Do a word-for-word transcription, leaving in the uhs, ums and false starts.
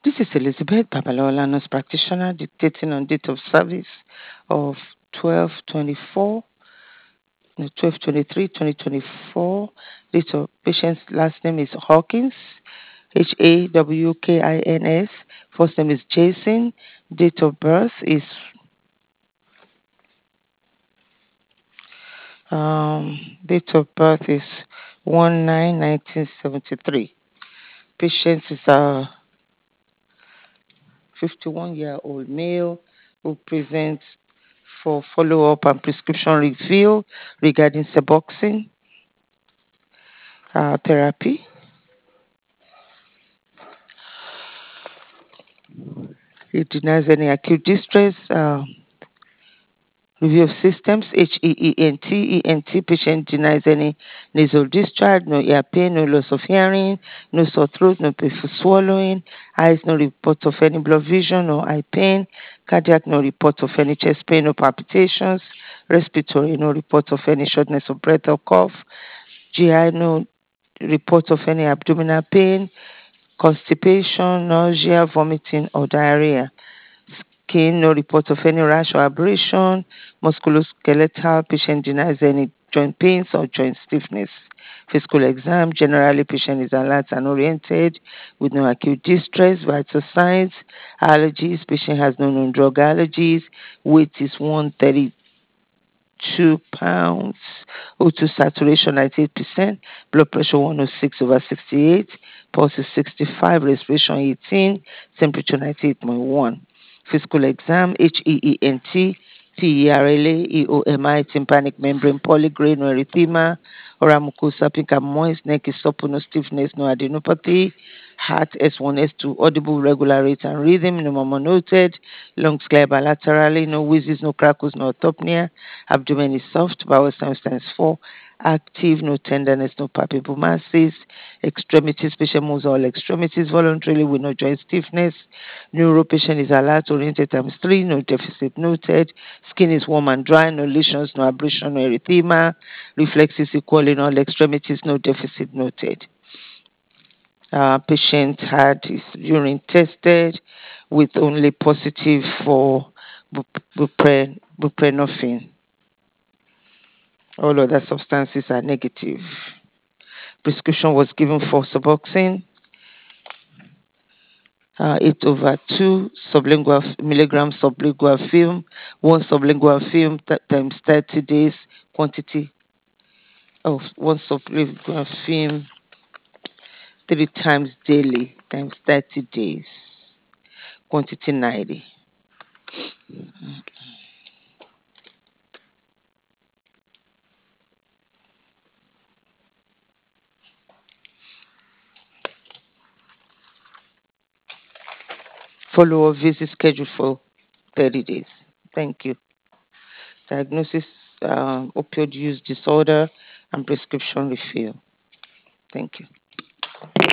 This is Elizabeth Babalola, nurse practitioner, dictating on date of service of twelve twenty-four, no, twelve twenty-three, twenty twenty-four. Date of patient's last name is Hawkins, H A W K I N S. First name is Jason. Date of birth is um, date of birth is one nine nineteen seventy three. Patient is a fifty-one year old male who presents for follow up and prescription review regarding Suboxone uh, therapy. He denies any acute distress. Uh, review of systems, H E E N T, E N T. Patient denies any nasal discharge, no ear pain, no loss of hearing, no sore throat, no painful swallowing, eyes, no report of any blood vision, no eye pain, cardiac, no report of any chest pain, no palpitations, respiratory, no report of any shortness of breath or cough, G I, no report of any abdominal pain, constipation, nausea, vomiting, or diarrhea. Skin, no report of any rash or abrasion. Musculoskeletal, patient denies any joint pains or joint stiffness. Physical exam, generally patient is alert and oriented with no acute distress. Vital signs, allergies, patient has no known drug allergies. Weight is one thirty two pounds, O two saturation ninety-eight percent, blood pressure one oh six over sixty-eight, pulse is sixty-five, respiration eighteen, temperature ninety-eight point one. Physical exam, H E E N T, P E R L A, E O M I, tympanic membrane polygrade, no erythema, oral mucosa pink and moist, neck is supple, no stiffness, no adenopathy, heart S one, S two, audible regular rate and rhythm, no murmur noted, lungs clear bilaterally, no wheezes, no crackles, no orthopnea, abdomen is soft, bowel signs times four, active, no tenderness, no palpable masses, extremities, patient moves all extremities voluntarily with no joint stiffness, neuro patient is alert, oriented times three, no deficit noted, skin is warm and dry, no lesions, no abrasion, no erythema, reflexes equal in all extremities, no deficit noted. Uh, patient had his urine tested with only positive for bup- bupren- buprenorphine. All other substances are negative. Prescription was given for Suboxone, uh, eight over two sublingual f- milligram sublingual film, one sublingual film th- times thirty days, quantity of one sublingual film three times daily times thirty days, quantity ninety. Follow up visit scheduled for thirty days. Thank you. Diagnosis, um, opioid use disorder and prescription refill. Thank you.